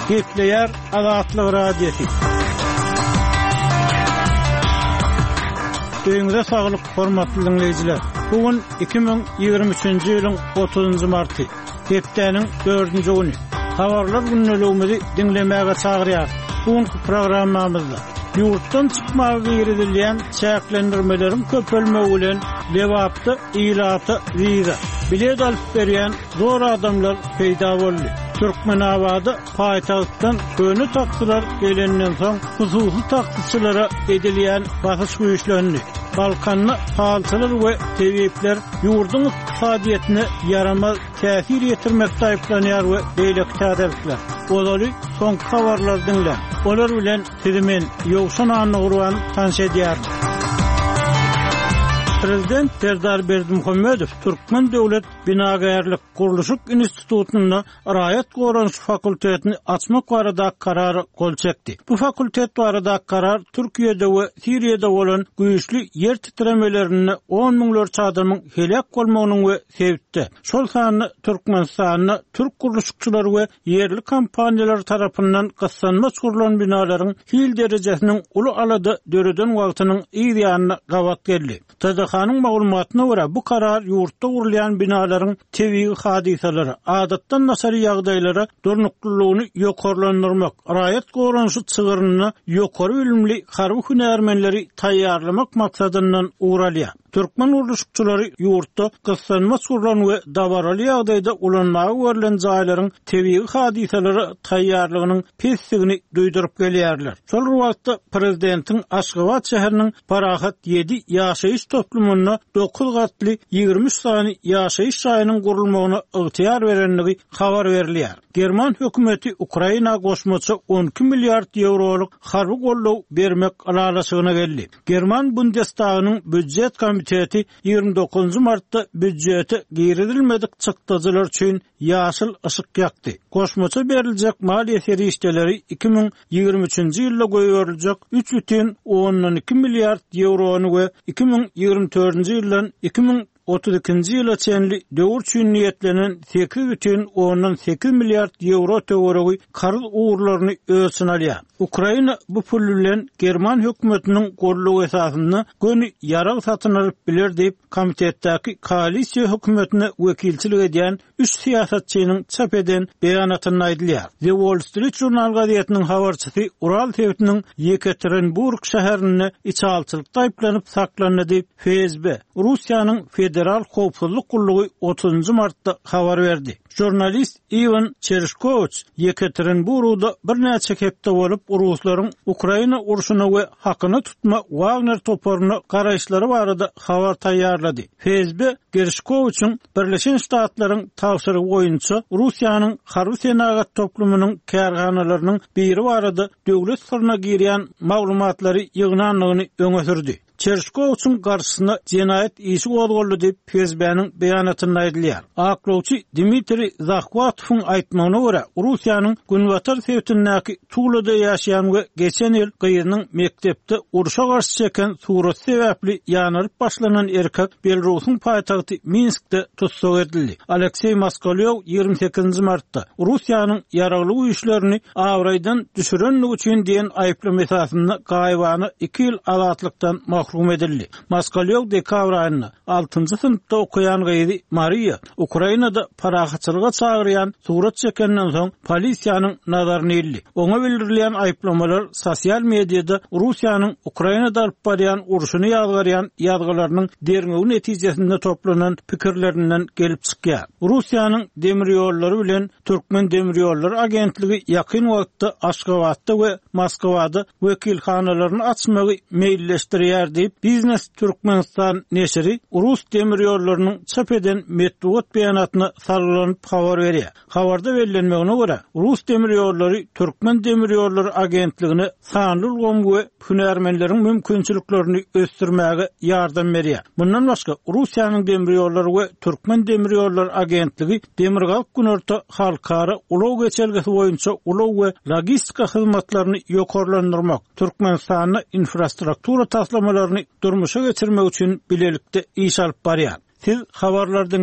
Gepleyer Azatlyk Radiosu. Öňüňizde saglyk, hormatly dinleýijiler. Bugün 2023-nji ýylyň 30-njy marty. Hepdeniň 4-nji güni. Habarlar günneligimizi dinlemäge çagyrýar. Bugünkü programmamyzda ýurtdan çykmagy girilýän çäklendirmelerin köpelmegi bilen lewapdy ýylaty wiza bilet alyp berýän zor adamlar peýda boldy. Türkmenabady paýtagtdan köni takdylar gelenden soň hususy takdyçylara edilýän basyş güýçlendi. Balkanly halçylar we tebipler ýurdun ykdysadyetine yaramaz täsir ýetirmekde aýplanýar we beýlekde edipler. Olary soň habarlar dinle. Olar bilen sizimen ýogşan anyny gurban tanşedýär. Prezident Serdar Berdimuhammedow Türkmen Döwlet Binagarlyk Guruluşyk Institutuna Raýat Goranşy fakultetini açmak barada karary gol çekdi. Bu fakultet barada karar Türkiýede we Siriýede bolan güýçli yer titremelerini 10 miňlerçe adamyň helak bolmagynyň we sebitde. Şol sany Türkmenistanyny türk guruluşçylary we yerli kompaniýalar tarapyndan gassanma çurulan binalaryň hil derejesiniň uly alada döreden wagtynyň ýa-da gawat geldi. Tadahanyň maglumatyna görä bu karar ýurtda gurulýan binalaryň tebigi hadiseleri, adatdan nasary ýagdaýlara durnuklylygyny ýokarlandyrmak, raýat goranşy çygyryny ýokary bilimli harby hünärmenleri taýýarlamak maksadyndan uğralýar. Türkmen guruluşçylary ýurtda gassanma çurulan we dabaraly ýagdaýda ulanmagy görülen jaýlaryň tebigi hadiseleri taýýarlygynyň pessigini duýdurup gelýärler. Şol wagtda prezidentiň Aşgabat şäheriniň Parahat 7 ýaşaýyş toplumuna 9 gatly 23 sany ýaşaýyş şaýynyň gurulmagyna ygtyýar berenligi habar berilýär. German hökümeti Ukraina goşmaçy 12 milliard euroluk harby gollaw bermek alalaşygyna geldi. German Bundestagynyň büdjet komiteti 29 martda büdjeti giridilmedik çykdyjylar üçin ýaşyl ışık ýakdy. Goşmaçy beriljek maliýe serişdeleri 2023-nji ýylda goýuryljak 3,12 milliard eurony we 2024-nji ýyldan 2032-nji ýyla çenli döwür üçin niýetlenen 8,8 milliard euro töweregi karz uğurlaryny ölçün alýar. Ukraina bu pul bilen German hökümetiniň gollaw esasyny göni ýarag satyn alyp biler diýip komitetdäki koalisiýa hökümetine wekilçilik edýän 3 siýasatçynyň çap eden beýanatyny aýdylýar. The Wall Street Journal gazetiniň habarçysy Ural tewtiniň Yekaterinburg şäherinde içalçylykda aýplanyp saklandy diýip FSB, Russiýanyň Federal Howpsuzlyk Gurulugy 30 martda habar berdi. Jurnalist Ivan Chershkovich Yekaterinburgda bir näçe hepde bolup Ruslaryň Ukraina urşuny we hakyny tutma Wagner toparyny garaýşlary barada habar taýýarlady. FSB Chershkovich'in Birleşen Ştatlaryň tawsiry boýunça Russiýanyň harby senagat toplumynyň kärganalarynyň biri barada döwlet sirrine girýän maglumatlary ýygnanlygyny öňe sürdi. Chershkovich'in garşysyna jenaýet işi gozgoldy diýip FSB-niň beýanatyny aýdylýar. Aklawçy Dmitri Zakhvatowyň aýtmagyna görä, Russiýanyň Günwatar sewtindäki Tulada ýaşaýan we geçen ýyl gyýynyň mektepde urşa garşy çeken surat sebäpli ýanyryp başlanan erkek Belarusyň paýtagty Minskde tutsak edildi. Aleksey Moskalew 28 martda Russiýanyň ýaragly güýçlerini awraýdan düşürenligi üçin diýen aýplama esasyna gaýbany 2 ýyl azatlykdan mahrum edildi. Moskalew dekabr aýyna 6-njy synpda okuyan gyýdy Maria Ukrainada parahatçylyga çagyrýan surat çekenden soň polisiýanyň nazaryny ildi. Oňa bildirilýän aýplamalar sosial mediada Russiýanyň Ukrainada alyp barýan urşuny ýazgarýan ýazgalarynyň derňegi netijesinde toplanan pikirlerinden gelip çykýar. Russiýanyň demir ýollary bilen Türkmen demir ýollary agentligi ýakyn wagtda Aşgabatda we Moskwada wekilhanalaryny açmagy meýilleşdirýär diýip Biznes Türkmenistan neşri Rus demir ýollarynyň çap eden metbuat beýanatyna sarylanyp habar berýär. Habarda bellenmegine görä Rus demir ýollary Türkmen demir ýollary agentligine sanly ulgam we hünärmenleriň mümkinçiliklerini ösdürmäge ýardam berýär. Bundan başga Russiýanyň demir ýollary we Türkmen demir ýollary agentligi demirgalyk günorta halkara ulaw geçelgesi boýunça ulaw we logistika hyzmatlaryny ýokarlandyrmak, Türkmenistanyň infrastruktura taslamalaryny durmuşa geçirmek üçin bilelikde iş alyp barýar. Siz habarlardan